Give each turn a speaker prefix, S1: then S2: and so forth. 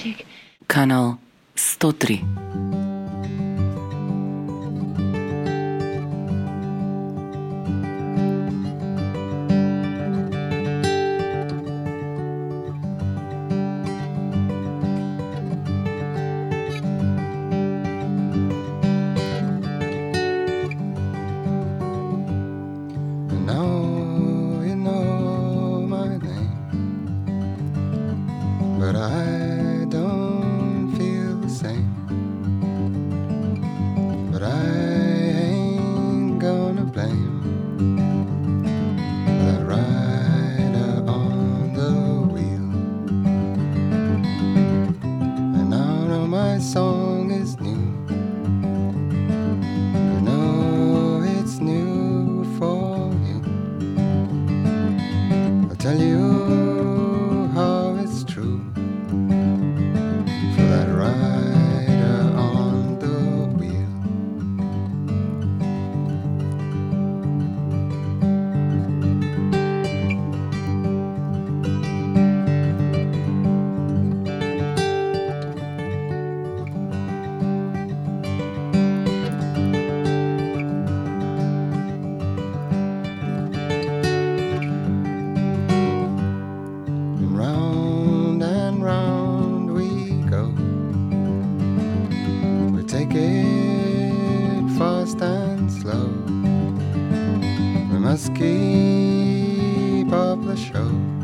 S1: Magic.
S2: Kanal 103.
S3: But I don't feel the same. But I ain't gonna blame that rider on the wheel. And I know my song is new. I know it's new for you. I'll tell you how it's true. For that rider on the wheel. And round we go. We take it fast and slow. We must keep up the show.